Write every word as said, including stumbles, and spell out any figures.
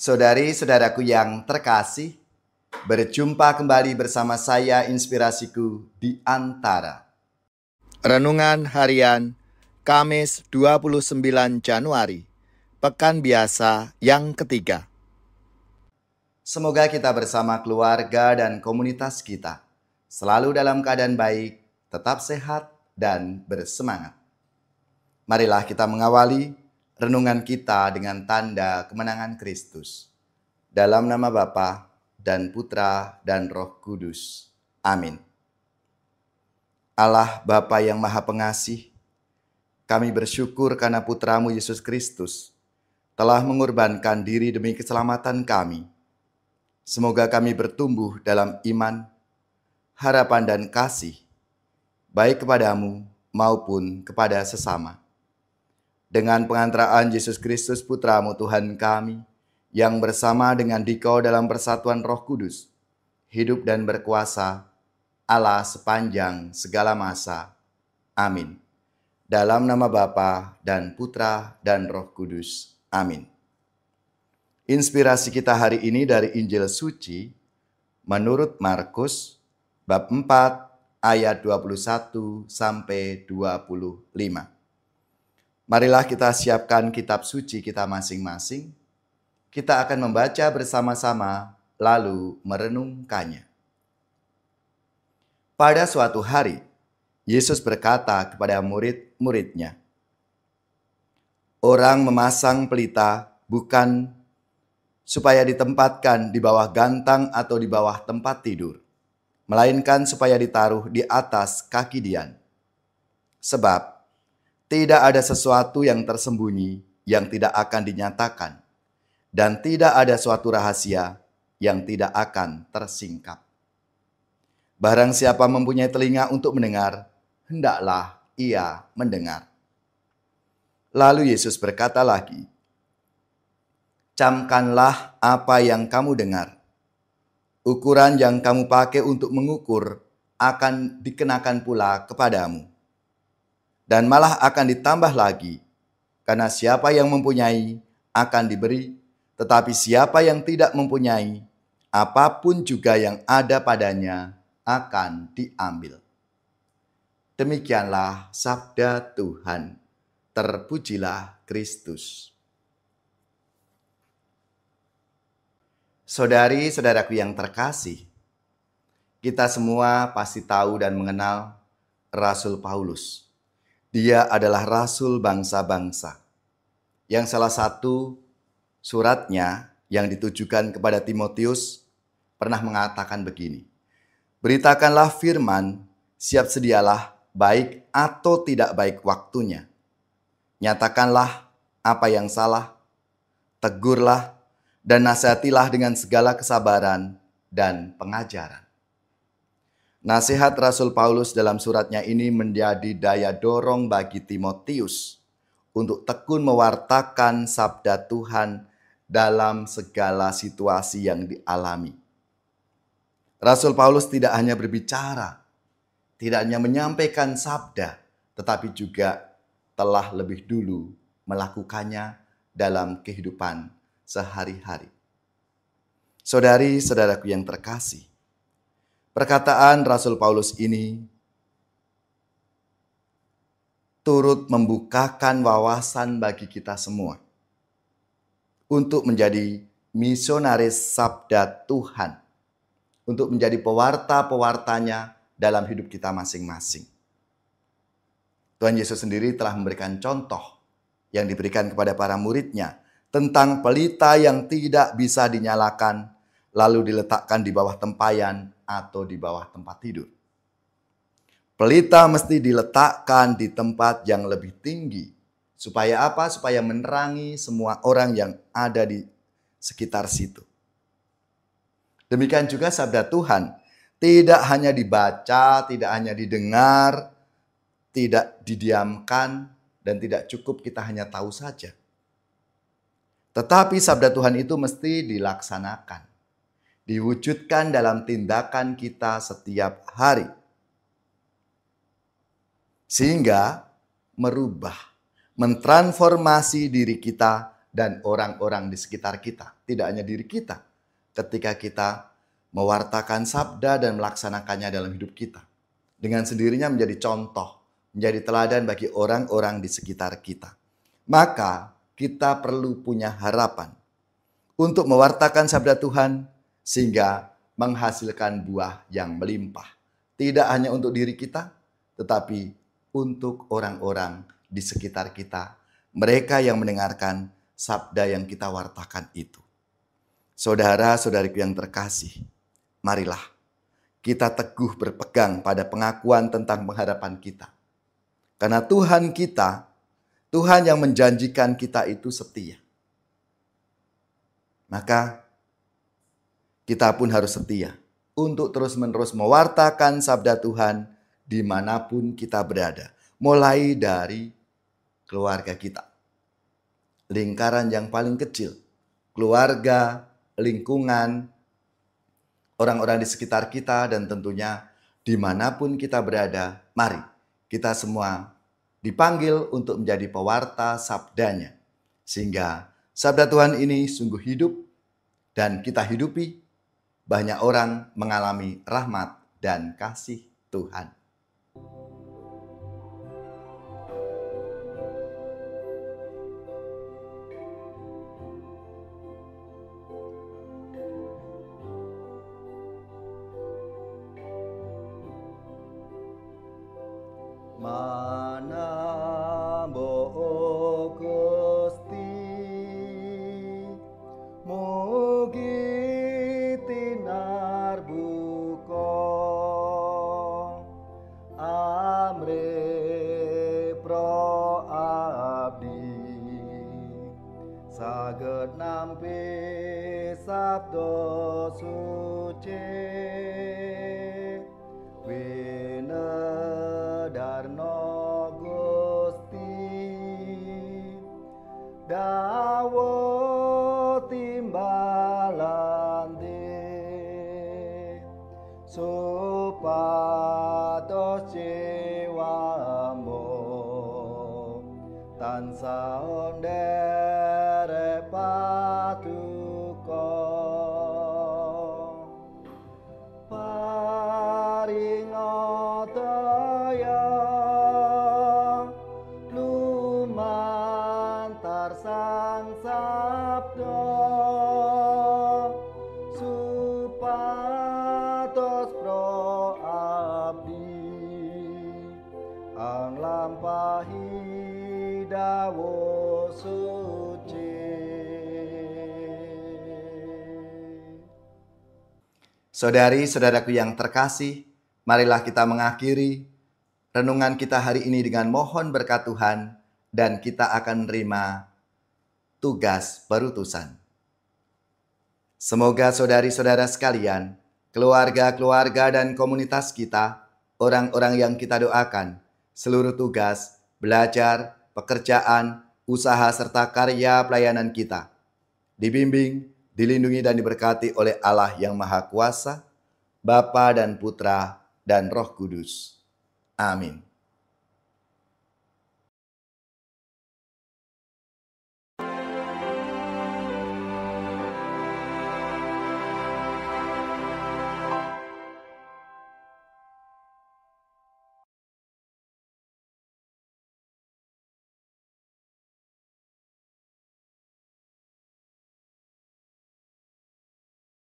Saudari-saudaraku yang terkasih, berjumpa kembali bersama saya Inspirasiku di Antara. Renungan Harian Kamis dua puluh sembilan Januari, Pekan Biasa yang ketiga. Semoga kita bersama keluarga dan komunitas kita selalu dalam keadaan baik, tetap sehat, dan bersemangat. Marilah kita mengawali renungan kita dengan tanda kemenangan Kristus. Dalam nama Bapa dan Putra dan Roh Kudus. Amin. Allah Bapa yang Maha Pengasih, kami bersyukur karena Putramu Yesus Kristus telah mengorbankan diri demi keselamatan kami. Semoga kami bertumbuh dalam iman, harapan dan kasih, baik kepadamu maupun kepada sesama. Dengan pengantaraan Yesus Kristus Putramu Tuhan kami, yang bersama dengan Dikau dalam persatuan Roh Kudus, hidup dan berkuasa Allah sepanjang segala masa. Amin. Dalam nama Bapa dan Putra dan Roh Kudus. Amin. Inspirasi kita hari ini dari Injil Suci menurut Markus bab empat ayat dua puluh satu sampai dua puluh lima. Marilah kita siapkan kitab suci kita masing-masing. Kita akan membaca bersama-sama lalu merenungkannya. Pada suatu hari, Yesus berkata kepada murid-muridnya, "Orang memasang pelita bukan supaya ditempatkan di bawah gantang atau di bawah tempat tidur, melainkan supaya ditaruh di atas kaki dian. Sebab tidak ada sesuatu yang tersembunyi yang tidak akan dinyatakan, dan tidak ada suatu rahasia yang tidak akan tersingkap. Barang siapa mempunyai telinga untuk mendengar, hendaklah ia mendengar." Lalu Yesus berkata lagi, "Camkanlah apa yang kamu dengar. Ukuran yang kamu pakai untuk mengukur akan dikenakan pula kepadamu. Dan malah akan ditambah lagi, karena siapa yang mempunyai akan diberi, tetapi siapa yang tidak mempunyai, apapun juga yang ada padanya akan diambil." Demikianlah sabda Tuhan. Terpujilah Kristus. Saudari-saudaraku yang terkasih, kita semua pasti tahu dan mengenal Rasul Paulus. Dia adalah rasul bangsa-bangsa, yang salah satu suratnya yang ditujukan kepada Timotius pernah mengatakan begini, "Beritakanlah firman, siap sedialah baik atau tidak baik waktunya. Nyatakanlah apa yang salah, tegurlah dan nasihatilah dengan segala kesabaran dan pengajaran." Nasihat Rasul Paulus dalam suratnya ini menjadi daya dorong bagi Timotius untuk tekun mewartakan sabda Tuhan dalam segala situasi yang dialami. Rasul Paulus tidak hanya berbicara, tidak hanya menyampaikan sabda, tetapi juga telah lebih dulu melakukannya dalam kehidupan sehari-hari. Saudari-saudaraku yang terkasih, perkataan Rasul Paulus ini turut membukakan wawasan bagi kita semua untuk menjadi misionaris sabda Tuhan, untuk menjadi pewarta-pewartanya dalam hidup kita masing-masing. Tuhan Yesus sendiri telah memberikan contoh yang diberikan kepada para muridnya tentang pelita yang tidak bisa dinyalakan lalu diletakkan di bawah tempayan atau di bawah tempat tidur. Pelita mesti diletakkan di tempat yang lebih tinggi. Supaya apa? Supaya menerangi semua orang yang ada di sekitar situ. Demikian juga sabda Tuhan. Tidak hanya dibaca, tidak hanya didengar, tidak didiamkan, dan tidak cukup kita hanya tahu saja. Tetapi sabda Tuhan itu mesti dilaksanakan, diwujudkan dalam tindakan kita setiap hari. Sehingga merubah, mentransformasi diri kita dan orang-orang di sekitar kita. Tidak hanya diri kita. Ketika kita mewartakan sabda dan melaksanakannya dalam hidup kita. Dengan sendirinya menjadi contoh, menjadi teladan bagi orang-orang di sekitar kita. Maka kita perlu punya harapan untuk mewartakan sabda Tuhan sehingga menghasilkan buah yang melimpah. Tidak hanya untuk diri kita, tetapi untuk orang-orang di sekitar kita. Mereka yang mendengarkan sabda yang kita wartakan itu. Saudara-saudariku yang terkasih, marilah kita teguh berpegang pada pengakuan tentang pengharapan kita. Karena Tuhan kita, Tuhan yang menjanjikan kita itu setia. Maka kita pun harus setia untuk terus-menerus mewartakan sabda Tuhan dimanapun kita berada. Mulai dari keluarga kita. Lingkaran yang paling kecil. Keluarga, lingkungan, orang-orang di sekitar kita, dan tentunya dimanapun kita berada, mari kita semua dipanggil untuk menjadi pewarta sabdanya. Sehingga sabda Tuhan ini sungguh hidup dan kita hidupi, banyak orang mengalami rahmat dan kasih Tuhan. Manambo Gusti mugi tinar buka amre pro abdi saged nampi sabda suci Darno Gusti dawo timbalante supados jiwamo tansah ondere patuko sang sabda supados pro abdi anglampahi dawo suci. Saudari-saudaraku yang terkasih, marilah kita mengakhiri renungan kita hari ini dengan mohon berkat Tuhan, dan kita akan menerima tugas berutusan. Semoga saudari-saudara sekalian, keluarga-keluarga dan komunitas kita, orang-orang yang kita doakan, seluruh tugas, belajar, pekerjaan, usaha serta karya pelayanan kita, dibimbing, dilindungi dan diberkati oleh Allah yang Maha Kuasa, Bapa dan Putra dan Roh Kudus. Amin.